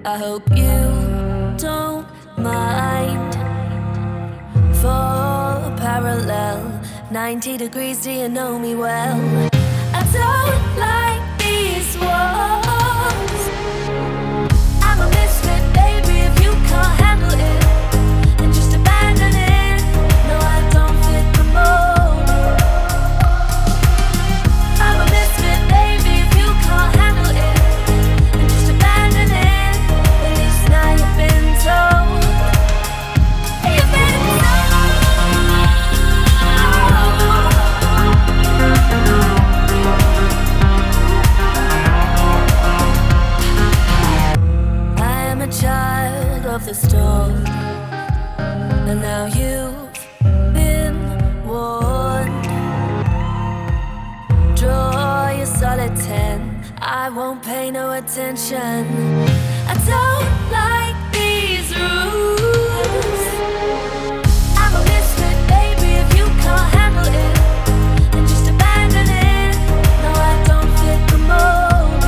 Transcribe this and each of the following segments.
I hope you don't mind. For parallel 90 degrees, do you know me well? I don't like these walls. I'm a misfit, baby. If you can't handle it, then just abandon it. No, I don't fit the mold. I'm a misfit, baby. If you can't handle it, then just abandon it. At least now you've been told. You've been I am a child of the storm, and now you've been warned. Draw your solid 10, I won't pay no attention. I don't like these rules. I'm a misfit, baby. If you can't handle it, then just abandon it. No, I don't fit the mold.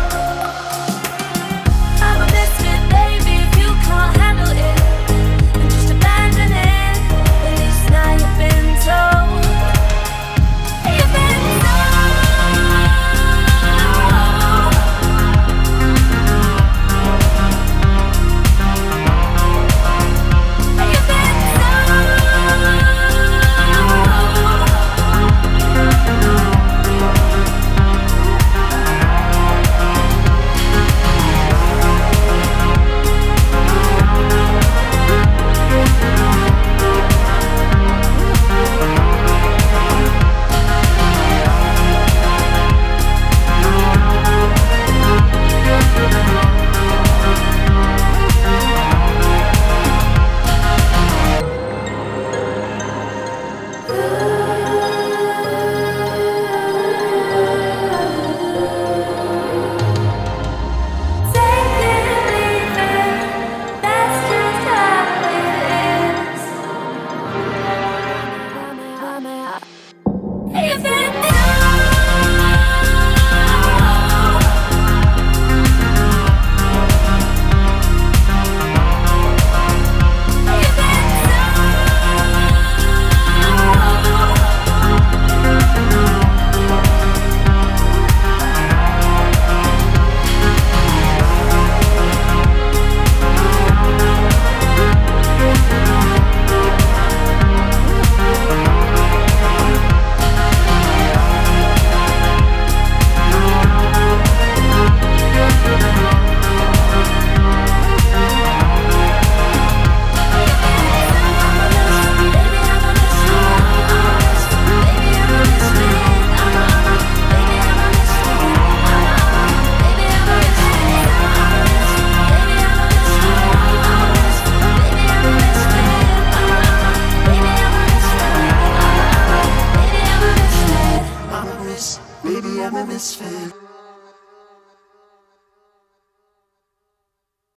I'm a misfit, baby. If you can't handle it, then just abandon it. At least now you've been told. You've been told. You've been Baby, I'm a misfit.